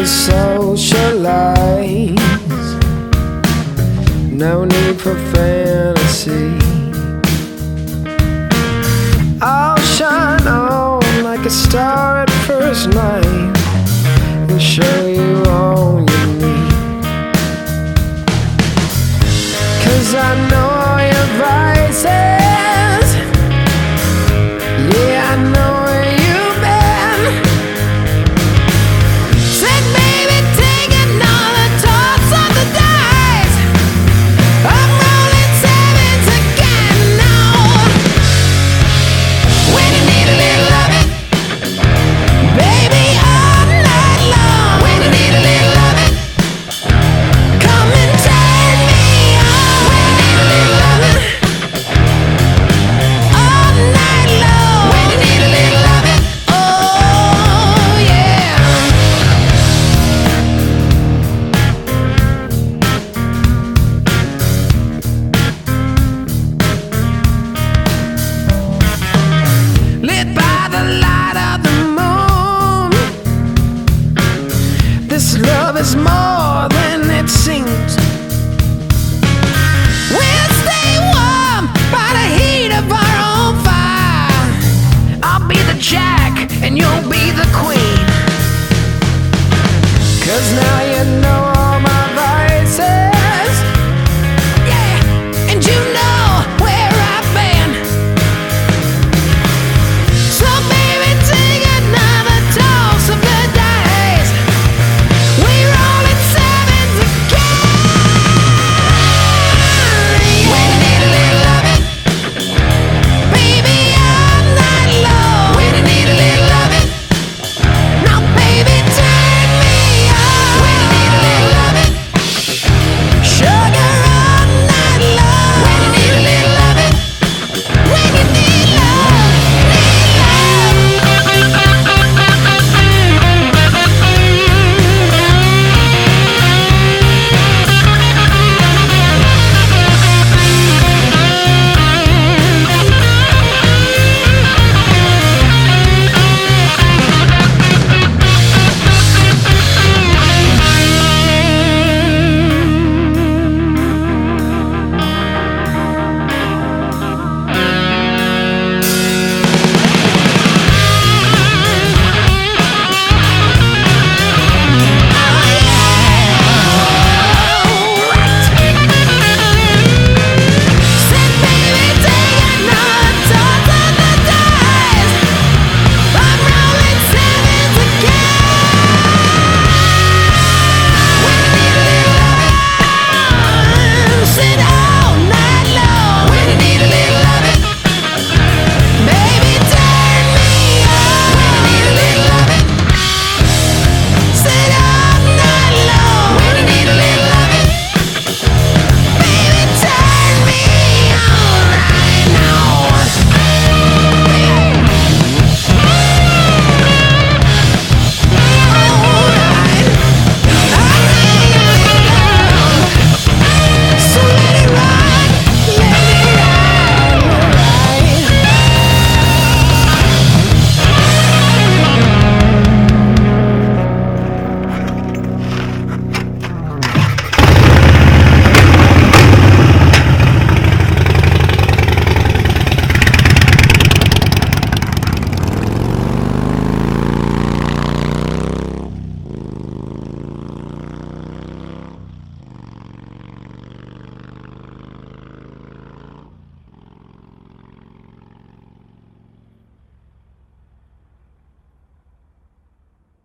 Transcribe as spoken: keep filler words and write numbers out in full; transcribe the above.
socialize. No need for fantasy. I'll shine on like a star at first night and show you all you need. 'Cause I know all your vices. Yeah, I know where you've been. Said baby, taking all the toss of the dice. I'm rolling sevens again now. When you need a little loving, baby, all night long. When you need a little loving, come and turn me on. When you need a little loving, all night long. When you need a little loving, oh yeah. Lit by the light of the moon, this love is more than it seems.